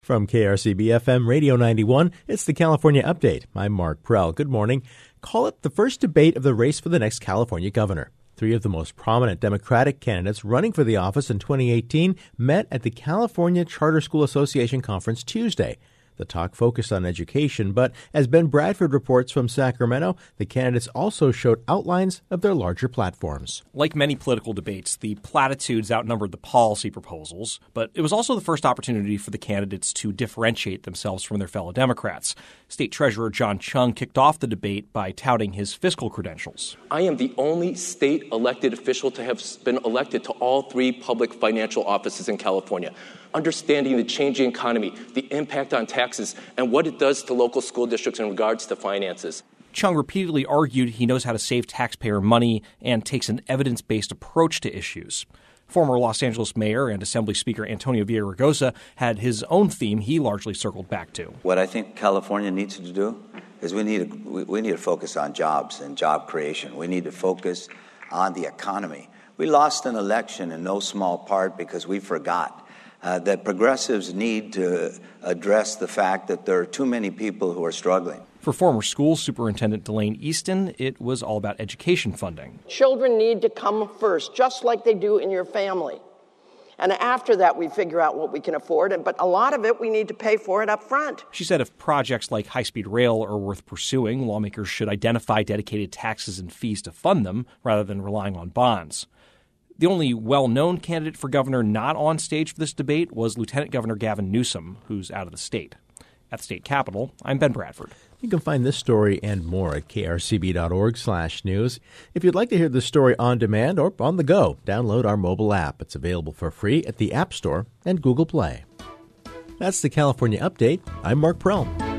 From KRCB-FM Radio 91, it's the California Update. I'm Mark Prell. Good morning. Call it the first debate of the race for the next California governor. Three of the most prominent Democratic candidates running for the office in 2018 met at the California Charter School Association Conference Tuesday. The talk focused on education, but as Ben Bradford reports from Sacramento, the candidates also showed outlines of their larger platforms. Like many political debates, the platitudes outnumbered the policy proposals, but it was also the first opportunity for the candidates to differentiate themselves from their fellow Democrats. State Treasurer John Chung kicked off the debate by touting his fiscal credentials. I am the only state elected official to have been elected to all three public financial offices in California. Understanding the changing economy, the impact on taxes, and what it does to local school districts in regards to finances. Chung repeatedly argued he knows how to save taxpayer money and takes an evidence-based approach to issues. Former Los Angeles Mayor and Assembly Speaker Antonio Villaraigosa had his own theme he largely circled back to. What I think California needs to do is we need to focus on jobs and job creation. We need to focus on the economy. We lost an election in no small part because we forgot that progressives need to address the fact that there are too many people who are struggling. For former school superintendent Delane Easton, it was all about education funding. Children need to come first, just like they do in your family. And after that, we figure out what we can afford, but a lot of it we need to pay for it up front. She said if projects like high-speed rail are worth pursuing, lawmakers should identify dedicated taxes and fees to fund them rather than relying on bonds. The only well-known candidate for governor not on stage for this debate was Lieutenant Governor Gavin Newsom, who's out of the state. At the state capitol, I'm Ben Bradford. You can find this story and more at krcb.org/news. If you'd like to hear the story on demand or on the go, download our mobile app. It's available for free at the App Store and Google Play. That's the California Update. I'm Mark Prell.